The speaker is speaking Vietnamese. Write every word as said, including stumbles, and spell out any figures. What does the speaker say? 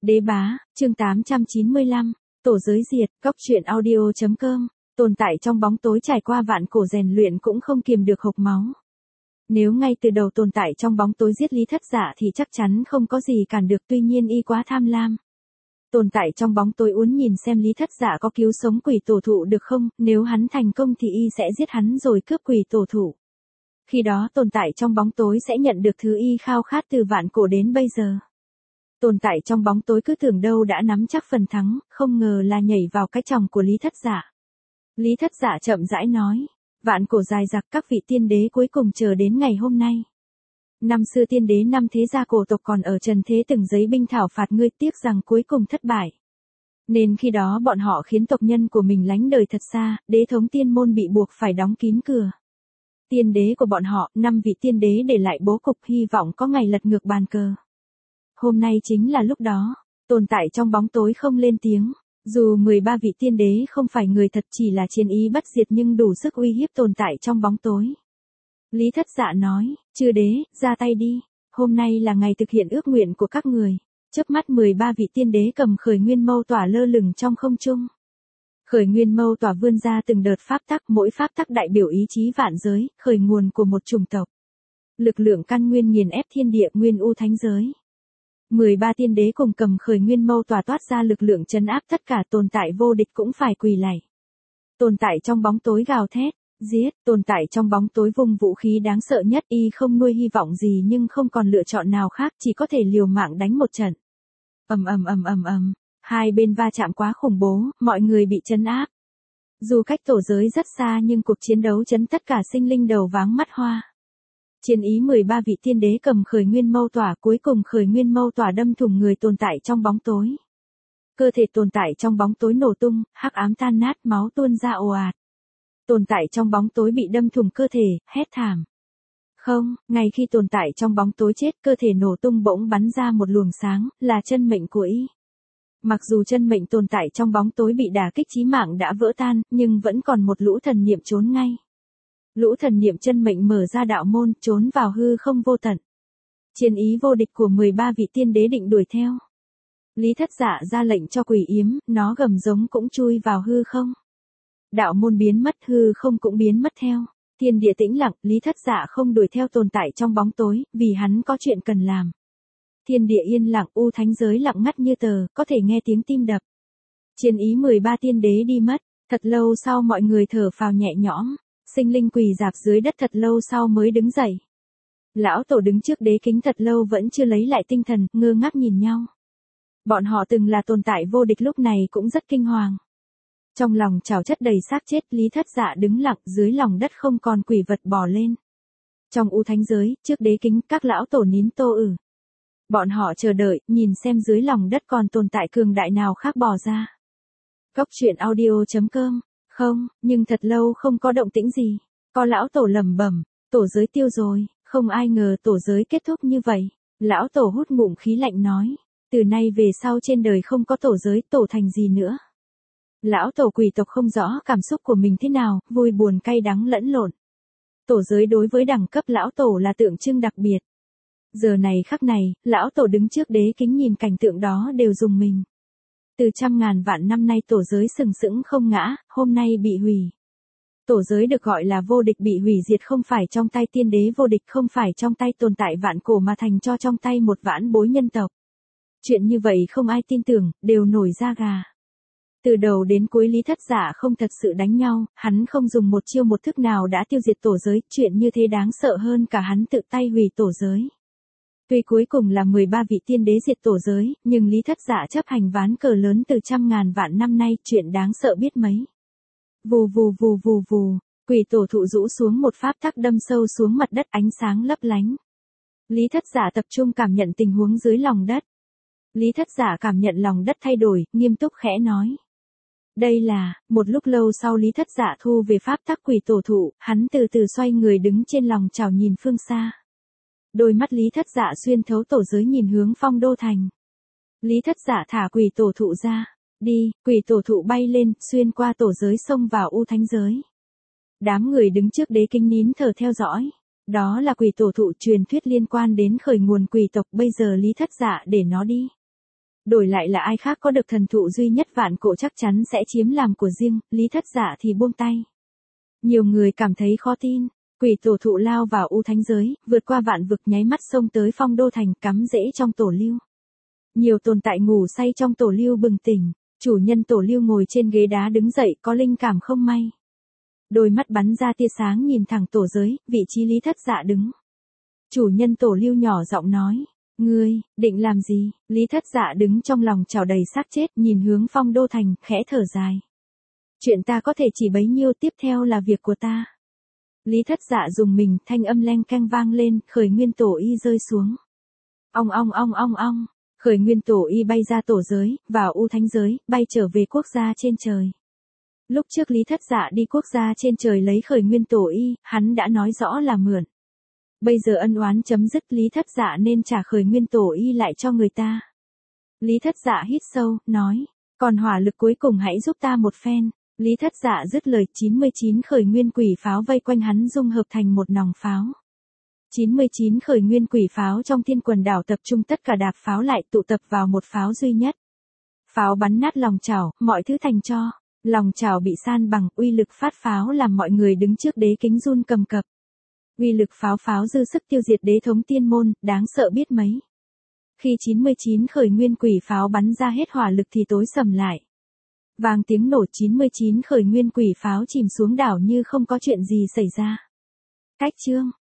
Đế bá, chương tám trăm chín mươi lăm, tổ giới diệt, góc truyện audio.com, tồn tại trong bóng tối trải qua vạn cổ rèn luyện cũng không kiềm được hộc máu. Nếu ngay từ đầu tồn tại trong bóng tối giết Lý Thất Dạ thì chắc chắn không có gì cản được, tuy nhiên y quá tham lam. Tồn tại trong bóng tối uốn nhìn xem Lý Thất Dạ có cứu sống quỷ tổ thụ được không, nếu hắn thành công thì y sẽ giết hắn rồi cướp quỷ tổ thụ. Khi đó tồn tại trong bóng tối sẽ nhận được thứ y khao khát từ vạn cổ đến bây giờ. Tồn tại trong bóng tối cứ tưởng đâu đã nắm chắc phần thắng, không ngờ là nhảy vào cái chòng của Lý Thất Dạ. Lý Thất Dạ chậm rãi nói, vạn cổ dài dặc, các vị tiên đế cuối cùng chờ đến ngày hôm nay. Năm xưa tiên đế năm thế gia cổ tộc còn ở trần thế từng giấy binh thảo phạt ngươi, tiếc rằng cuối cùng thất bại. Nên khi đó bọn họ khiến tộc nhân của mình lánh đời thật xa, đế thống tiên môn bị buộc phải đóng kín cửa. Tiên đế của bọn họ, năm vị tiên đế để lại bố cục, hy vọng có ngày lật ngược bàn cờ. Hôm nay chính là lúc đó, tồn tại trong bóng tối không lên tiếng. Dù mười ba vị tiên đế không phải người thật, chỉ là chiến ý bất diệt nhưng đủ sức uy hiếp tồn tại trong bóng tối. Lý Thất Dạ nói, chư đế, ra tay đi, hôm nay là ngày thực hiện ước nguyện của các người. Chớp mắt mười ba vị tiên đế cầm khởi nguyên mâu tỏa lơ lửng trong không trung. Khởi nguyên mâu tỏa vươn ra từng đợt pháp tắc, mỗi pháp tắc đại biểu ý chí vạn giới, khởi nguồn của một chủng tộc. Lực lượng căn nguyên nghiền ép thiên địa, nguyên u thánh giới. mười ba tiên đế cùng cầm khởi nguyên mâu tỏa toát ra lực lượng trấn áp tất cả, tồn tại vô địch cũng phải quỳ lạy. Tồn tại trong bóng tối gào thét, giết, tồn tại trong bóng tối vung vũ khí đáng sợ nhất, y không nuôi hy vọng gì nhưng không còn lựa chọn nào khác, chỉ có thể liều mạng đánh một trận. Ầm ầm ầm ầm ầm, hai bên va chạm quá khủng bố, mọi người bị trấn áp. Dù cách tổ giới rất xa nhưng cuộc chiến đấu chấn tất cả sinh linh đầu váng mắt hoa. Chiến ý mười ba vị tiên đế cầm khởi nguyên mâu tỏa, cuối cùng khởi nguyên mâu tỏa đâm thủng người tồn tại trong bóng tối. Cơ thể tồn tại trong bóng tối nổ tung, hắc ám tan nát, máu tuôn ra ồ ạt. Tồn tại trong bóng tối bị đâm thủng cơ thể, hét thảm. Không, ngay khi tồn tại trong bóng tối chết, cơ thể nổ tung bỗng bắn ra một luồng sáng, là chân mệnh của y. Mặc dù chân mệnh tồn tại trong bóng tối bị đả kích chí mạng đã vỡ tan, nhưng vẫn còn một lũ thần niệm trốn ngay. Lũ thần niệm chân mệnh mở ra đạo môn, trốn vào hư không vô tận. Chiến ý vô địch của mười ba vị tiên đế định đuổi theo. Lý Thất Dạ ra lệnh cho quỷ yếm, nó gầm giống cũng chui vào hư không. Đạo môn biến mất, hư không cũng biến mất theo. Thiên địa tĩnh lặng, Lý Thất Dạ không đuổi theo tồn tại trong bóng tối, vì hắn có chuyện cần làm. Thiên địa yên lặng, u thánh giới lặng ngắt như tờ, có thể nghe tiếng tim đập. Chiến ý mười ba tiên đế đi mất, thật lâu sau mọi người thở phào nhẹ nhõm. Sinh linh quỳ rạp dưới đất thật lâu sau mới đứng dậy. Lão tổ đứng trước đế kính thật lâu vẫn chưa lấy lại tinh thần, ngơ ngác nhìn nhau. Bọn họ từng là tồn tại vô địch lúc này cũng rất kinh hoàng. Trong lòng trào chất đầy xác chết, Lý Thất Dạ đứng lặng, dưới lòng đất không còn quỷ vật bò lên. Trong u thánh giới, trước đế kính, các lão tổ nín tô ử. Bọn họ chờ đợi, nhìn xem dưới lòng đất còn tồn tại cường đại nào khác bò ra. Góc truyện audio.com. Không, nhưng thật lâu không có động tĩnh gì. Có lão tổ lẩm bẩm, tổ giới tiêu rồi, không ai ngờ tổ giới kết thúc như vậy. Lão tổ hút ngụm khí lạnh nói, từ nay về sau trên đời không có tổ giới, tổ thành gì nữa. Lão tổ quỷ tộc không rõ cảm xúc của mình thế nào, vui buồn cay đắng lẫn lộn. Tổ giới đối với đẳng cấp lão tổ là tượng trưng đặc biệt. Giờ này khắc này, lão tổ đứng trước đế kính nhìn cảnh tượng đó đều rùng mình. Từ trăm ngàn vạn năm nay tổ giới sừng sững không ngã, hôm nay bị hủy. Tổ giới được gọi là vô địch bị hủy diệt không phải trong tay tiên đế vô địch, không phải trong tay tồn tại vạn cổ mà thành cho trong tay một vãn bối nhân tộc. Chuyện như vậy không ai tin tưởng, đều nổi da gà. Từ đầu đến cuối Lý Thất Dạ không thật sự đánh nhau, hắn không dùng một chiêu một thức nào đã tiêu diệt tổ giới, chuyện như thế đáng sợ hơn cả hắn tự tay hủy tổ giới. Tuy cuối cùng là mười ba vị tiên đế diệt tổ giới, nhưng Lý Thất Dạ chấp hành ván cờ lớn từ trăm ngàn vạn năm nay, chuyện đáng sợ biết mấy. Vù vù vù vù vù, quỷ tổ thụ rũ xuống một pháp tắc đâm sâu xuống mặt đất, ánh sáng lấp lánh. Lý Thất Dạ tập trung cảm nhận tình huống dưới lòng đất. Lý Thất Dạ cảm nhận lòng đất thay đổi, nghiêm túc khẽ nói. Đây là, một lúc lâu sau Lý Thất Dạ thu về pháp tắc quỷ tổ thụ, hắn từ từ xoay người đứng trên lòng chảo nhìn phương xa. Đôi mắt Lý Thất Dạ xuyên thấu tổ giới nhìn hướng Phong Đô Thành. Lý Thất Dạ thả quỷ tổ thụ ra. Đi, quỷ tổ thụ bay lên, xuyên qua tổ giới xông vào u thánh giới. Đám người đứng trước đế kính nín thở theo dõi. Đó là quỷ tổ thụ truyền thuyết liên quan đến khởi nguồn quỷ tộc, bây giờ Lý Thất Dạ để nó đi. Đổi lại là ai khác có được thần thụ duy nhất vạn cổ chắc chắn sẽ chiếm làm của riêng, Lý Thất Dạ thì buông tay. Nhiều người cảm thấy khó tin, quỷ tổ thụ lao vào u thánh giới, vượt qua vạn vực nháy mắt xông tới Phong Đô Thành cắm rễ trong tổ lưu. Nhiều tồn tại ngủ say trong tổ lưu bừng tỉnh, chủ nhân tổ lưu ngồi trên ghế đá đứng dậy có linh cảm không may. Đôi mắt bắn ra tia sáng nhìn thẳng tổ giới, vị trí Lý Thất Dạ đứng. Chủ nhân tổ lưu nhỏ giọng nói, ngươi, định làm gì? Lý Thất Dạ đứng trong lòng trào đầy xác chết nhìn hướng Phong Đô Thành, khẽ thở dài. Chuyện ta có thể chỉ bấy nhiêu, tiếp theo là việc của ta. Lý Thất Dạ dùng mình, thanh âm leng keng vang lên, khởi nguyên tổ y rơi xuống. Ong ong ong ong ong, khởi nguyên tổ y bay ra tổ giới, vào u thánh giới, bay trở về quốc gia trên trời. Lúc trước Lý Thất Dạ đi quốc gia trên trời lấy khởi nguyên tổ y, hắn đã nói rõ là mượn. Bây giờ ân oán chấm dứt, Lý Thất Dạ nên trả khởi nguyên tổ y lại cho người ta. Lý Thất Dạ hít sâu, nói, còn hỏa lực cuối cùng hãy giúp ta một phen. Lý Thất Dạ dứt lời, chín mươi chín khởi nguyên quỷ pháo vây quanh hắn dung hợp thành một nòng pháo. chín mươi chín khởi nguyên quỷ pháo trong thiên quần đảo tập trung tất cả đạp pháo lại tụ tập vào một pháo duy nhất. Pháo bắn nát lòng chảo, mọi thứ thành tro. Lòng chảo bị san bằng, uy lực phát pháo làm mọi người đứng trước đế kính run cầm cập. Uy lực pháo pháo dư sức tiêu diệt đế thống tiên môn, đáng sợ biết mấy. Khi chín mươi chín khởi nguyên quỷ pháo bắn ra hết hỏa lực thì tối sầm lại. Vang tiếng nổ, chín mươi chín khởi nguyên quỷ pháo chìm xuống đảo như không có chuyện gì xảy ra. Cách chương